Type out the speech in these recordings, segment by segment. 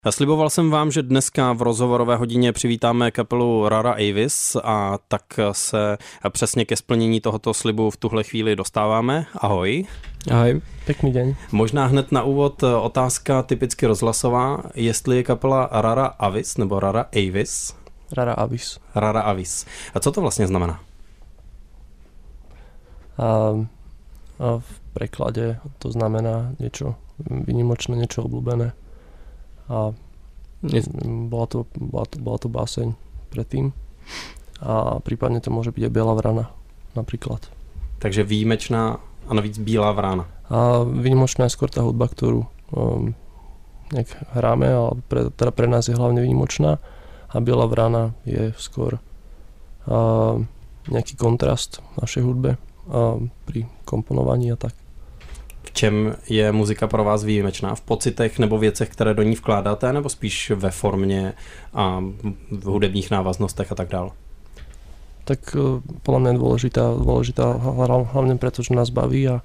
Sliboval jsem vám, že dneska v rozhovorové hodině přivítáme kapelu Rara Avis a tak se přesně ke splnění tohoto slibu v tuhle chvíli dostáváme. Ahoj. Ahoj, pěkný den. Možná hned na úvod otázka typicky rozhlasová, jestli je kapela Rara Avis nebo Rara Avis? Rara Avis. Rara Avis. A co to vlastně znamená? A v preklade to znamená niečo výnimočné, niečo obľúbené. A bola to báseň predtým. A prípadne to môže byť aj Biela vrana, napríklad. Takže výjimečná a navíc Bílá vrana. A výnimočná je skôr tá hudba, ktorú nejak hráme, ale pre nás je hlavne výnimočná. A Biela vrana je skôr nejaký kontrast v našej hudbe pri komponovaní a tak. V čem je muzika pro vás výjimečná? V pocitech nebo věcech, které do ní vkládáte, nebo spíš ve formě a v hudebních návaznostech a tak dál? Tak podľa mňa je dôležitá hlavne preto, že nás baví a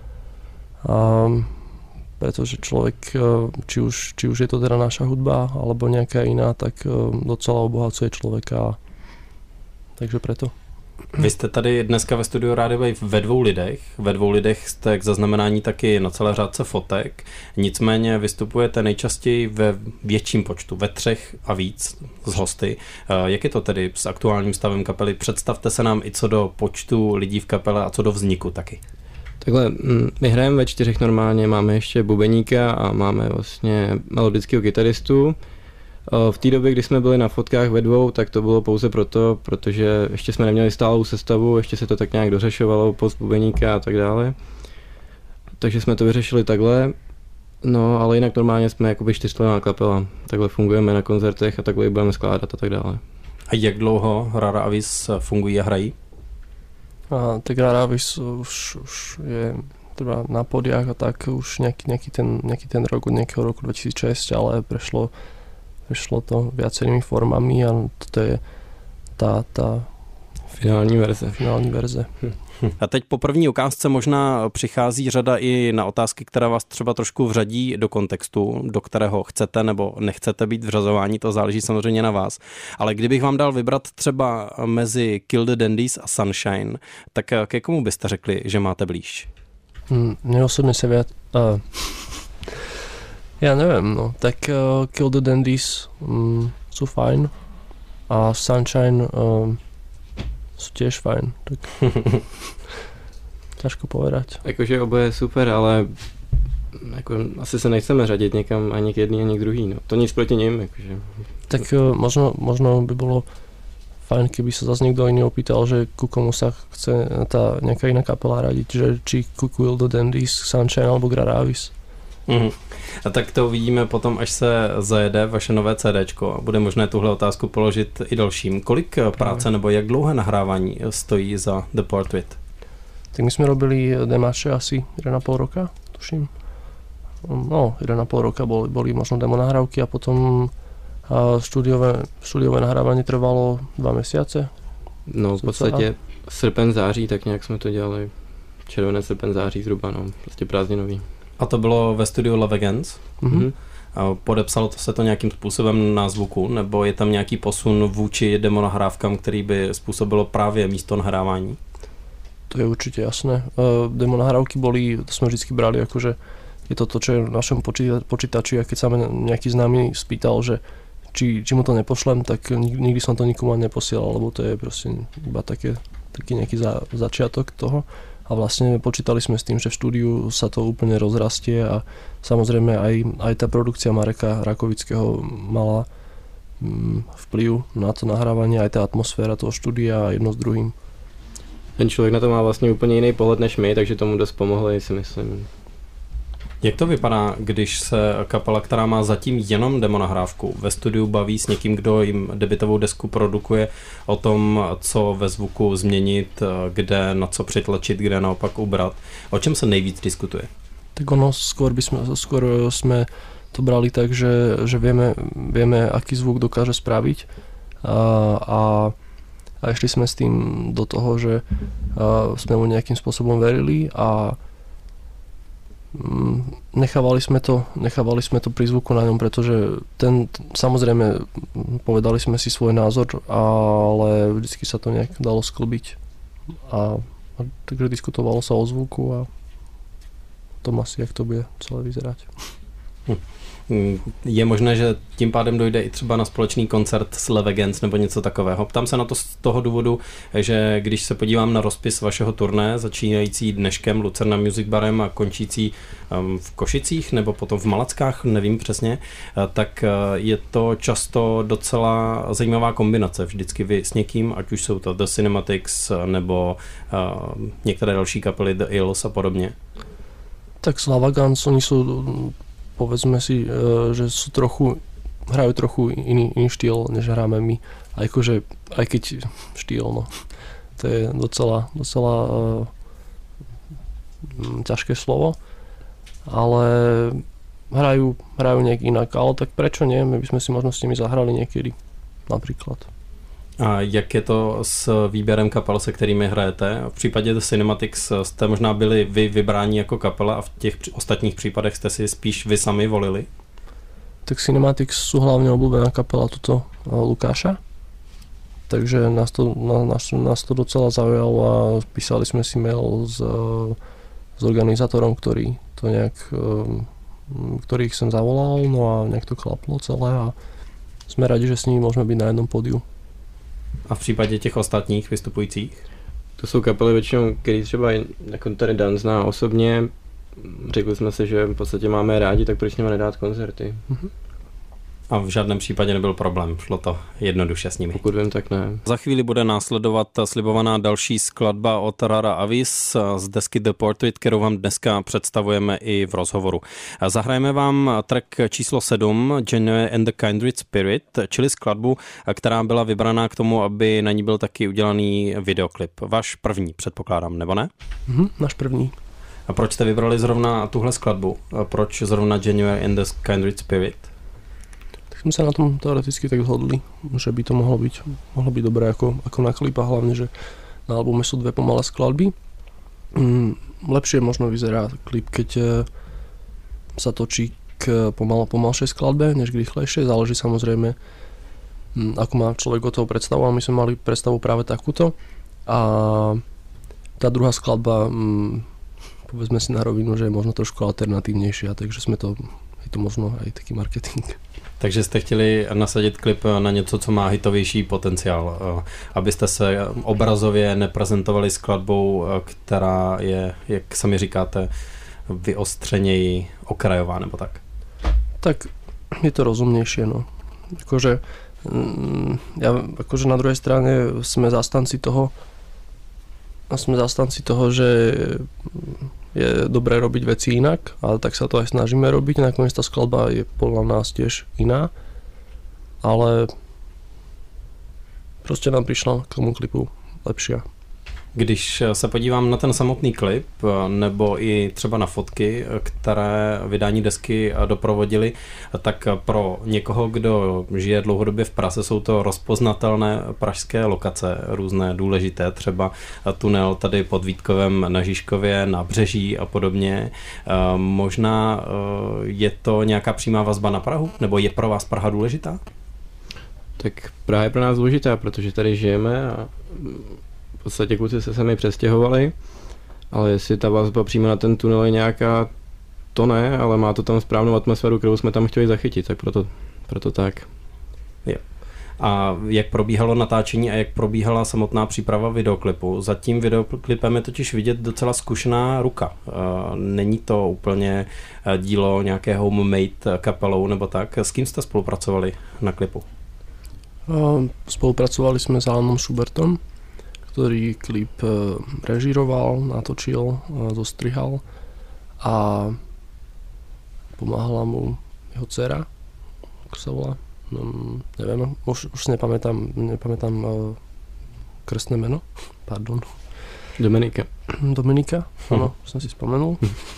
pretože človek, či už je to teda naša hudba alebo nejaká iná, tak docela obohacuje človeka. Takže preto. Vy jste tady dneska ve studiu Radio Wave ve dvou lidech. Ve dvou lidech jste k zaznamenání taky na celé řádce fotek. Nicméně vystupujete nejčastěji ve větším počtu, ve 3 a víc z hosty. Jak je to tedy s aktuálním stavem kapely? Představte se nám i co do počtu lidí v kapele a co do vzniku taky. Takhle, my hrajeme ve 4 normálně, máme ještě bubeníka a máme vlastně melodického kytaristu. V té době, kdy jsme byli na fotkách ve dvou, tak to bylo pouze proto, protože ještě jsme neměli stálou sestavu, ještě se to tak nějak dořešovalo, post bubeníka a tak dále. Takže jsme to vyřešili takhle, no ale jinak normálně jsme jakoby 4členná kapela, takhle fungujeme na koncertech a takhle budeme skládat a tak dále. A jak dlouho Rara Avis fungují a hrají? Tak Rara Avis už je teda na podiach a tak už nejaký ten rok od nejakého roku 2006, ale prešlo to viacerými formami a to je tá finální verze. A teď po první ukázce možná přichází řada i na otázky, které vás třeba trošku vřadí do kontextu, do kterého chcete nebo nechcete být vřazování, to záleží samozřejmě na vás. Ale kdybych vám dal vybrat třeba mezi Kill the Dandies a Sunshine, tak ke komu byste řekli, že máte blíž? Mne osobne sa ja neviem, no, tak Kill the Dandies sú fajn a Sunshine sú tiež fajn, tak ťažko povedať. Jakože oboje je super, ale jako, asi se nechceme řadit někam ani k jedný, ani k druhý, no. To nic proti nim, jakože. Tak možno by bolo fajn, keby sa zase niekto iný opýtal, že ku komu sa chce tá nejaká iná kapela radiť, že či ku Kill the Dandies, Sunshine alebo Rara Avis. A tak to uvidíme potom, až se zajede vaše nové CDčko a bude možné tuhle otázku položit i dalším. Kolik práce nebo jak dlouhé nahrávání stojí za The Portrait? Tak my sme robili demáče asi 1,5 roka, tuším. No, 1,5 roka boli možno demo nahrávky a potom studiové nahrávanie trvalo 2 mesiace. No v podstatě srpen, září, tak nějak jsme to dělali. Červené, srpen, září zhruba, no, prostě prázdninový. A to bylo ve studiu Love Against? Mm-hmm. A podepsalo se to nějakým způsobem na zvuku, nebo je tam nějaký posun vůči demo nahrávkám, který by způsobilo právě místo nahrávání? To je určite jasné. Demo nahrávky to sme vždycky brali akože je to, čo je v našom počítači a keď sa nejaký známy spýtal, že či mu to nepošlem, tak nikdy som to nikomu neposielal, lebo to je proste iba taký nejaký začiatok toho. A vlastne počítali sme s tým, že v štúdiu sa to úplne rozrastie a samozrejme aj tá produkcia Mareka Rakovického mala vplyv na to nahrávanie, aj tá atmosféra toho štúdia a jedno s druhým. Ten člověk na to má vlastně úplně jiný pohled než my, takže tomu dost pomohli, si myslím. Jak to vypadá, když se kapela, která má zatím jenom demo nahrávku, ve studiu baví s někým, kdo jim debutovou desku produkuje o tom, co ve zvuku změnit, kde na co přitlačit, kde naopak ubrat? O čem se nejvíc diskutuje? Tak ono skôr sme to brali tak, že vieme, aký zvuk dokáže spraviť a išli sme s tým do toho, že sme mu nejakým spôsobom verili a nechávali sme to pri zvuku na ňom, pretože samozrejme povedali sme si svoj názor, ale vždycky sa to nejak dalo sklbiť a takže diskutovalo sa o zvuku a tom asi, jak to bude celé vyzerať. Je možné, že tím pádem dojde i třeba na společný koncert s Levegens nebo něco takového. Ptám se na to z toho důvodu, že když se podívám na rozpis vašeho turné, začínající dneškem Lucerna Music Barem a končící v Košicích nebo potom v Malackách, nevím přesně, tak je to často docela zajímavá kombinace. Vždycky vy s někým, ať už jsou to The Cinematics nebo některé další kapely The Ills a podobně. Tak Slavagans, oni sú, povedzme si, že hrajú trochu iný štýl, než hráme my. Aj keď štýl, no. To je docela ťažké slovo, ale hrajú nejak inak, ale tak prečo nie? My by sme si možno s nimi zahrali niekedy, napríklad. A jak je to s výběrem kapel, se kterými hrajete? V případě The Cinematics jste možná byli vy vybráni jako kapela a v těch ostatních případech jste si spíš vy sami volili? Tak Cinematics sú hlavne obľúbená kapela tuto Lukáša, takže nás to docela zaujalo a písali sme si mail s organizátorom, ktorý ich sem zavolal, no a nejak to klaplo celé a sme radi, že s nimi môžeme byť na jednom pódiu. A v případě těch ostatních vystupujících? To jsou kapely většinou, který třeba jako tady Dan zná osobně. Řekli jsme si, že v podstatě máme rádi, tak proč nimi nedát koncerty? A v žádném případě nebyl problém, šlo to jednoduše s nimi. Pokud vím, tak ne. Za chvíli bude následovat slibovaná další skladba od Rara Avis z desky The Portrait, kterou vám dneska představujeme i v rozhovoru. Zahrajeme vám track číslo 7, January and the Kindred Spirit, čili skladbu, která byla vybraná k tomu, aby na ní byl taky udělaný videoklip. Váš první, předpokládám, nebo ne? Náš první. A proč jste vybrali zrovna tuhle skladbu? A proč zrovna January and the Kindred Spirit? Sme sa na tom teoreticky tak zhodli, že by to mohlo byť dobré ako na klipa, hlavne, že na albume sú dve pomalé skladby. Lepšie možno vyzerá klip, keď sa točí k pomalšej skladbe, než k rýchlejšej. Záleží samozrejme, ako má človek o toho predstavu, a my sme mali predstavu práve takúto. A tá druhá skladba, povedzme si na rovinu, že je možno trošku alternatívnejšia, takže je to možno aj taký marketing. Takže jste chtěli nasadit klip na něco, co má hitovější potenciál, abyste se obrazově neprezentovali skladbou, která je, jak sami říkáte, vyostřeněji okrajová, nebo tak? Tak je to rozumnejšie, no. Akože na druhej strane sme zastanci toho, že je dobré robiť veci inak, ale tak sa to aj snažíme robiť. Nakoniec tá skladba je podľa nás tiež iná, ale proste nám prišla k tomu klipu lepšia. Když se podívám na ten samotný klip, nebo i třeba na fotky, které vydání desky doprovodily, tak pro někoho, kdo žije dlouhodobě v Praze, jsou to rozpoznatelné pražské lokace, různé důležité, třeba tunel tady pod Vítkovem na Žižkově, na Břeží a podobně. Možná je to nějaká přímá vazba na Prahu? Nebo je pro vás Praha důležitá? Tak Praha je pro nás důležitá, protože tady žijeme a v podstatě kluci se sami přestěhovali, ale jestli ta vazba přímo na ten tunel je nějaká, to ne, ale má to tam správnou atmosféru, kterou jsme tam chtěli zachytit, tak proto tak. Jo. A jak probíhalo natáčení a jak probíhala samotná příprava videoklipu? Za tím videoklipem je totiž vidět docela zkušená ruka. Není to úplně dílo nějaké homemade kapelou nebo tak. S kým jste spolupracovali na klipu? Spolupracovali sme s Alanom Schubertom, ktorý klip režíroval, natočil, zostrihal a pomáhala mu jeho dcera, ako sa volá. Neviem, už nepamätám krstné meno, pardon. Dominika, áno, som si spomenul.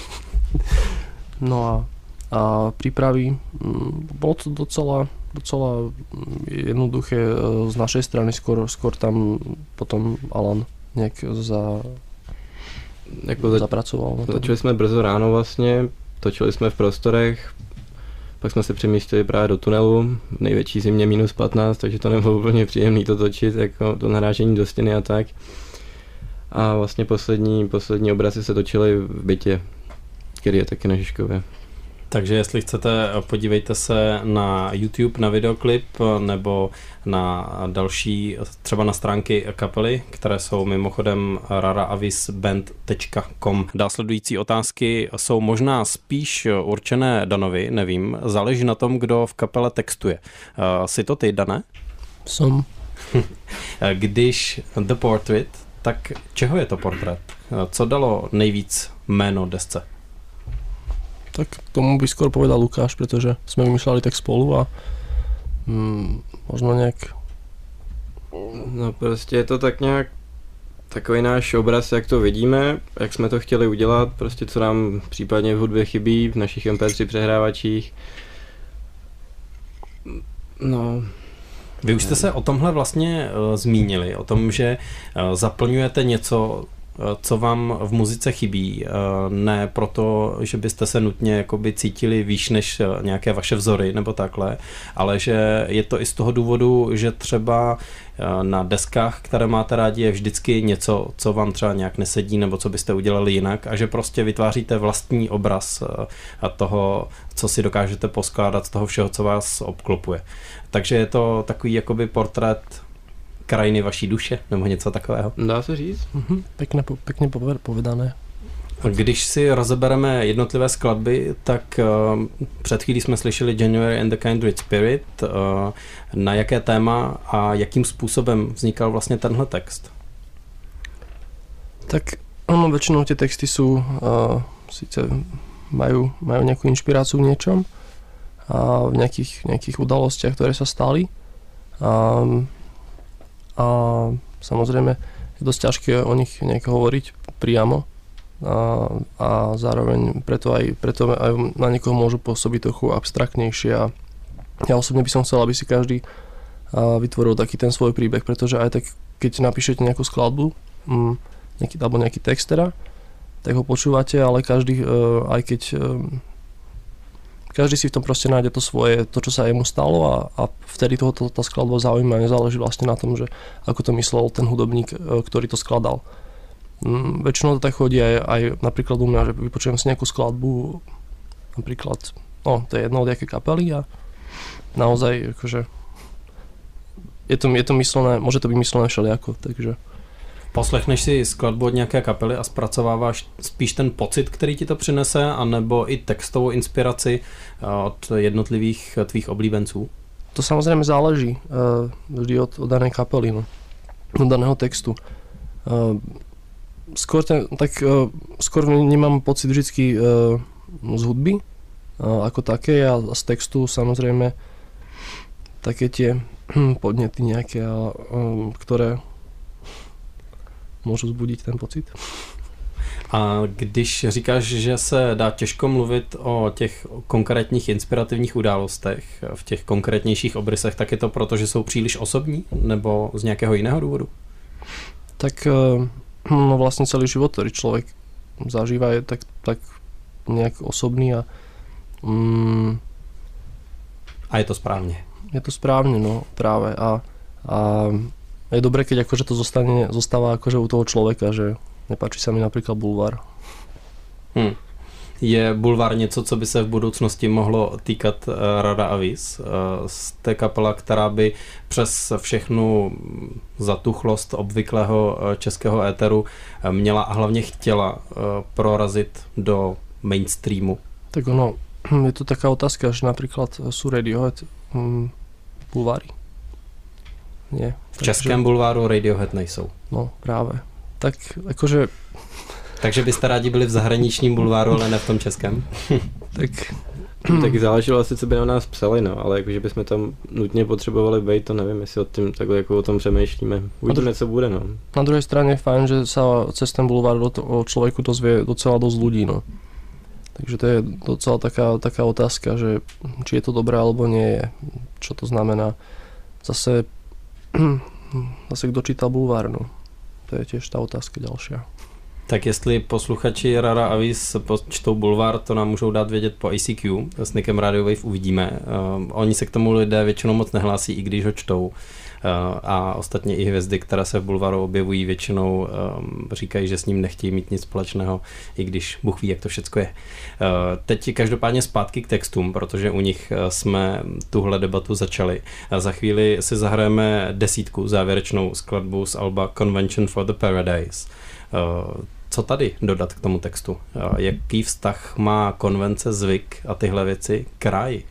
No a prípravy, bolo to docela jednoduché z našej strany, skôr tam potom Alan nejak jako zapracoval. Začali jsme brzo ráno vlastně, točili jsme v prostorech, pak jsme se přemístili právě do tunelu, v největší zimě -15, takže to nebylo úplně příjemné to točit, jako to narážení do stěny a tak. A vlastně poslední obrazy se točily v bytě, který je taky na Žižkově. Takže jestli chcete, podívejte se na YouTube, na videoklip, nebo na další, třeba na stránky kapely, které jsou mimochodem raraavisband.com. Následující otázky jsou možná spíš určené Danovi, nevím, záleží na tom, kdo v kapele textuje. Jsi to ty, Dané? Som. Když The Portrait, tak čeho je to portrét? Co dalo nejvíc jméno desce? Tak tomu by skôr povedal Lukáš, pretože sme vymýšľali tak spolu a možno nejak... No prostě je to tak nějak takový náš obraz, jak to vidíme, jak jsme to chtěli udělat, prostě co nám případně v hudbě chybí, v našich MP3 přehrávačích. No... Vy už jste se o tomhle vlastně zmínili, o tom, že zaplňujete něco, co vám v muzice chybí, ne proto, že byste se nutně jakoby cítili výš než nějaké vaše vzory nebo takhle, ale že je to i z toho důvodu, že třeba na deskách, které máte rádi, je vždycky něco, co vám třeba nějak nesedí nebo co byste udělali jinak a že prostě vytváříte vlastní obraz toho, co si dokážete poskládat z toho všeho, co vás obklopuje. Takže je to takový jakoby portrét krajiny vaší duše, nebo něco takového. Dá se říct? Pekne povedané. Když si rozebereme jednotlivé skladby, tak před chvílí jsme slyšeli January and the Kindred Spirit. Na jaké téma a jakým způsobem vznikal vlastně tenhle text? Tak väčšinou tie texty sú síce majú nejakú inšpiráciu v niečom a v nejakých udalostiach, ktoré sa stali. A samozrejme je dosť ťažké o nich nejak hovoriť priamo a zároveň preto aj na niekoho môžu pôsobiť trochu abstraktnejšie a ja osobne by som chcel, aby si každý vytvoril taký ten svoj príbeh, pretože aj tak keď napíšete nejakú skladbu alebo nejaký text teda, tak ho počúvate, ale každý aj keď každý si v tom proste nájde to svoje, to čo sa jemu stalo a vtedy tá skladba zaujíma, nezáleží vlastne na tom, že ako to myslel ten hudobník, ktorý to skladal. Väčšinou to tak chodí aj napríklad u mňa, že vypočujem si nejakú skladbu, napríklad, to je jedno od jaké kapely a naozaj akože je to myslené, môže to byť myslené všelijako, takže... Poslechneš si skladbu od nějaké kapely a zpracováváš spíš ten pocit, který ti to přinese, anebo i textovou inspiraci od jednotlivých tvých oblíbenců? To samozrejme záleží vždy od danej kapely, od daného textu. Skôr nemám pocit vždycky z hudby ako také a z textu samozrejme také tie podnety nejaké, ktoré můžu zbudit ten pocit. A když říkáš, že se dá těžko mluvit o těch konkrétních inspirativních událostech, v těch konkrétnějších obrysech, tak je to proto, že jsou příliš osobní, nebo z nějakého jiného důvodu? Tak vlastně celý život, který člověk zažívá, je tak nějak osobný a je to správně. Je to správně, no, právě a je dobré, keď akože to zostáva akože u toho človeka, že nepáči sa mi napríklad bulvár. Je bulvár něco, co by se v budoucnosti mohlo týkat Rada Avis? Jste kapela, která by přes všechnu zatuchlost obvyklého českého éteru měla a hlavně chtěla prorazit do mainstreamu? Tak ono, je to taká otázka, že napríklad sú Radiohead bulváry. Nie. V českém bulváru Radiohead nejsou. No, právě. Tak jakože... Takže byste rádi byli v zahraničním bulváru, ale ne v tom českém? Tak záleželo asi, co by na nás psali, no, ale jakože bychom tam nutně potřebovali být, to nevím, jestli takhle jako o tom přemýšlíme. Uvidíme, co bude, no. Na druhé straně je fajn, že sa cez ten bulvár o člověku dozvie docela dosť ľudí, no. Takže to je docela taká otázka, že či je to dobré, alebo nie je. Čo to znamená. Zase kdo čítal bulvár, no. To je tiež tá otázka ďalšia. Tak jestli posluchači Rara Avis čtou Bulvár, to nám můžou dát vědět po ICQ. S Nickem Radio Wave uvidíme. Oni se k tomu lidé většinou moc nehlásí, i když ho čtou. A ostatně i hvězdy, které se v Bulvaru objevují, většinou říkají, že s ním nechtějí mít nic společného, i když Bůh ví, jak to všecko je. Teď každopádně zpátky k textům, protože u nich jsme tuhle debatu začali. Za chvíli si zahrajeme 10, závěrečnou skladbu z alba Convention for the Paradise. Co tady dodat k tomu textu? Jaký vztah má konvence, zvyk a tyhle věci k ráji?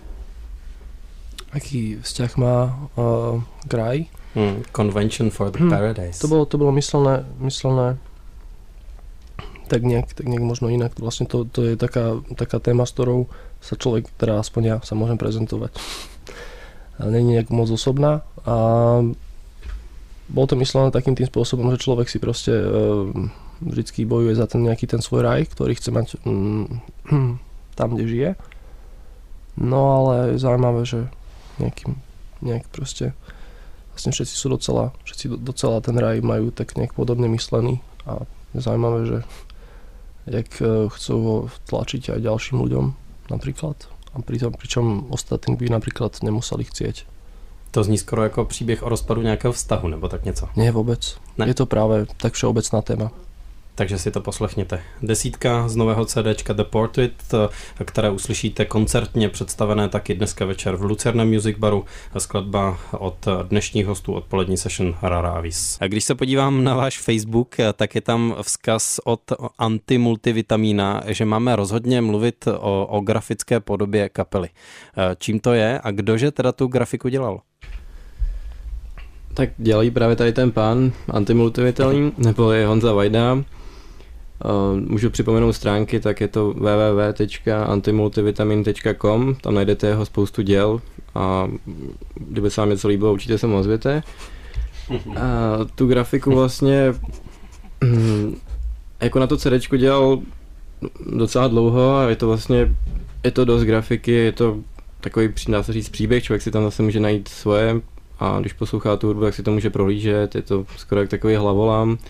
Aký vzťah má k ráji? Convention for the Paradise. To bolo myslené tak nejak možno inak. Vlastne to je taká téma, s ktorou sa človek, teda aspoň ja sa môžem prezentovať. Není nejak moc osobná a bolo to myslené takým tým spôsobom, že človek si proste vždycky bojuje za ten nejaký ten svoj raj, ktorý chce mať tam, kde žije. No ale je zaujímavé, že nejak proste vlastne všetci docela ten raj majú tak nejak podobne myslený a je zaujímavé, že jak chcú ho tlačiť aj ďalším ľuďom napríklad a pričom ostatní by napríklad nemuseli chcieť. To zní skoro jako příběh o rozpadu nějakého vztahu, nebo tak něco. Nie, vůbec. Ne. Je to právě tak všeobecná téma. Takže si to poslechněte. 10 z nového CDčka The Portrait, které uslyšíte koncertně představené taky dneska večer v Lucerna Music Baru. Skladba od dnešních hostů odpolední session Rara Avis. A když se podívám na váš Facebook, tak je tam vzkaz od Antimultivitamína, že máme rozhodně mluvit o grafické podobě kapely. Čím to je a kdože teda tu grafiku dělal? Tak dělají právě tady ten pán Antimultivitamin, nebo je Honza Vajda. Můžu připomenout stránky, tak je to www.antimultivitamin.com, tam najdete jeho spoustu děl a kdyby se vám něco líbilo, určitě se mu ozvěte. A tu grafiku vlastně jako na to CDčko dělal docela dlouho a je to dost grafiky, je to takový, dá se říct, příběh, člověk si tam zase může najít svoje a když poslouchá tu hudbu, tak si to může prohlížet, je to skoro jak takový hlavolám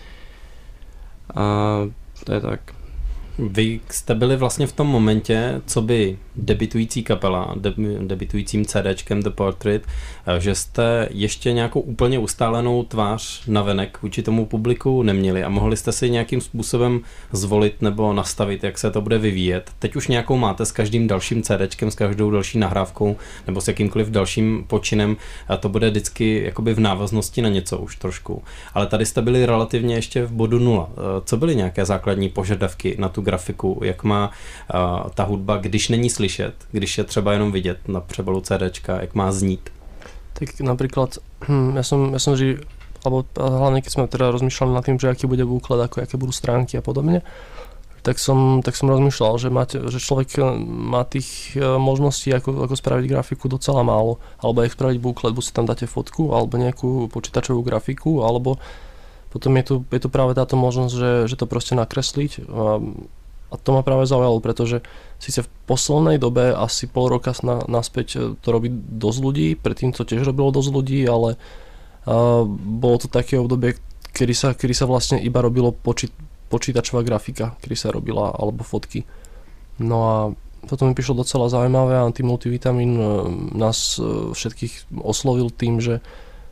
a to je tak. Vy jste byli vlastně v tom momentě, co by debitující kapela, debitujícím CDčkem The Portrait, že jste ještě nějakou úplně ustálenou tvář navenek vůči tomu publiku neměli a mohli jste si nějakým způsobem zvolit nebo nastavit, jak se to bude vyvíjet. Teď už nějakou máte s každým dalším CDčkem, s každou další nahrávkou nebo s jakýmkoliv dalším počinem a to bude vždycky jakoby v návaznosti na něco už trošku. Ale tady jste byli relativně ještě v bodu 0. Co byly nějaké základní požadavky na tu grafiku, jak má ta hudba, když není slyšet, když je třeba jenom vidět na přebalu CDčka, jak má znít? Tak napríklad, ja som vždy, alebo hlavne keď sme teda rozmýšľali nad tým, že aký bude výklad, ako aké budú stránky a podobne, tak som rozmýšľal, že človek má tých možností, ako spraviť grafiku docela málo, alebo jak spraviť buklet, buď si tam dáte fotku, alebo nejakú počítačovú grafiku, alebo potom je tu práve táto možnosť, že to proste nakresliť. A to ma práve zaujalo, pretože síce v poslednej dobe asi pol roka naspäť to robí dosť ľudí, predtým to tiež robilo dosť ľudí, ale bolo to také obdobie, kedy sa vlastne iba robilo počítačová grafika, kedy sa robila, alebo fotky. No a toto mi prišlo docela zaujímavé a Antimultivitamin nás všetkých oslovil tým, že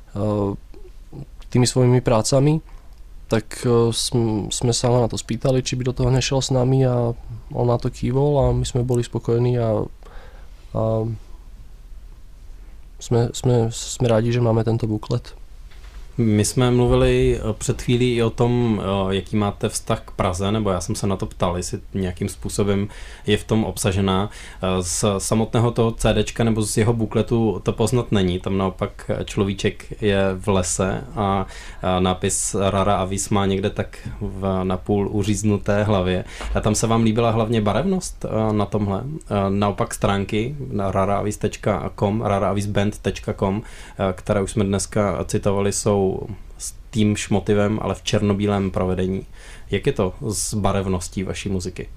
tými svojimi prácami, tak sme sa na to spýtali, či by do toho nešiel s nami a on na to kývol a my sme boli spokojní a sme rádi, že máme tento buklet. My jsme mluvili před chvílí i o tom, jaký máte vztah k Praze, nebo já jsem se na to ptal, jestli nějakým způsobem je v tom obsažená. Z samotného toho CDčka nebo z jeho bukletu to poznat není, tam naopak človíček je v lese a nápis Rara Avis má někde tak napůl uříznuté hlavě. A tam se vám líbila hlavně barevnost na tomhle. Naopak stránky na raraavis.com, raraavisband.com, které už jsme dneska citovali, jsou s týmž motivem, ale v černobílém provedení. Jak je to s barevností vaší muziky?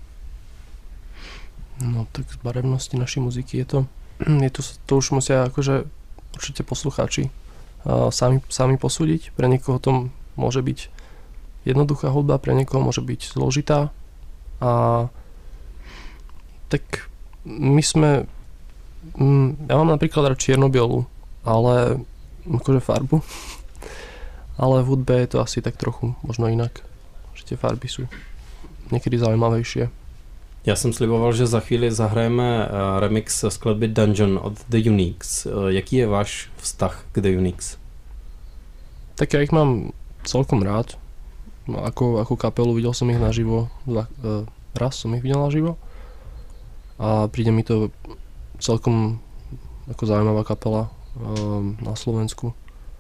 No tak z barevnosti naší muziky je to už musia akože určite poslucháči sami posúdiť. Pre niekoho to môže byť jednoduchá hudba, pre niekoho môže byť zložitá. A tak my sme... Ja mám napríklad rád čierno-bielu, ale akože farbu. Ale v hudbe je to asi tak trochu možno inak. Že tie farby sú niekedy zaujímavejšie. Já jsem sliboval, že za chvíli zahrajeme remix skladby Dungeon od The Uniques. Jaký je váš vztah k The Uniques? Tak ja ich mám celkom rád. No, ako kapelu videl som ich naživo. Raz som ich videl naživo. A príde mi to celkom ako zaujímavá kapela na Slovensku.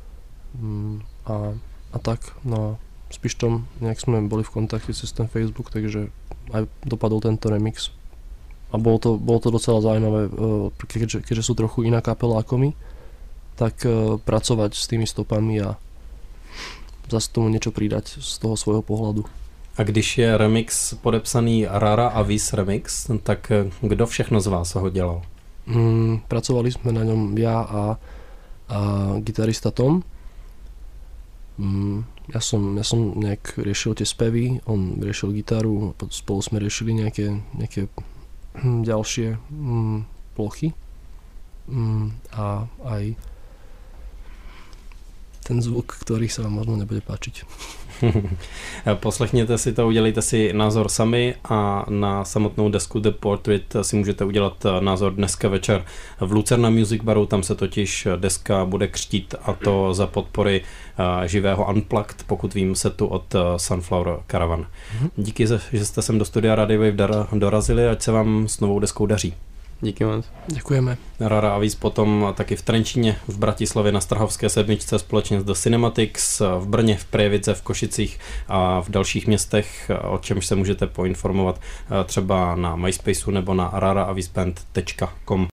A tak, no s Pištom nejak sme boli v kontakte cez ten Facebook, takže aj dopadol tento remix. A bolo to docela zaujímavé, keďže sú trochu iná kapela ako my, tak pracovať s tými stopami a zase tomu niečo pridať z toho svojho pohľadu. A když je remix podepsaný Rara a Vis remix, tak kdo všechno z vás ho dělal? Pracovali sme na ňom ja a gitarista Tom. Ja som nejak riešil tie spevy, on riešil gitaru, spolu sme riešili nejaké ďalšie plochy a aj ten zvuk, ktorý sa vám možno nebude páčiť. Poslechněte si to, udělejte si názor sami a na samotnou desku The Portrait si můžete udělat názor dneska večer v Lucerna Music Baru, tam se totiž deska bude křtít a to za podpory živého Unplugged, pokud vím, setu od Sunflower Caravan. Díky, že jste sem do studia Radio Wave dorazili, ať se vám s novou deskou daří. Díky moc. Děkujeme. Rara a Vis potom taky v Trenčíně, v Bratislavě na Strahovské 7 společně s The Cinematics, v Brně, v Prievidze, v Košicích a v dalších městech, o čemž se můžete poinformovat třeba na MySpaceu nebo na raraavisband.com.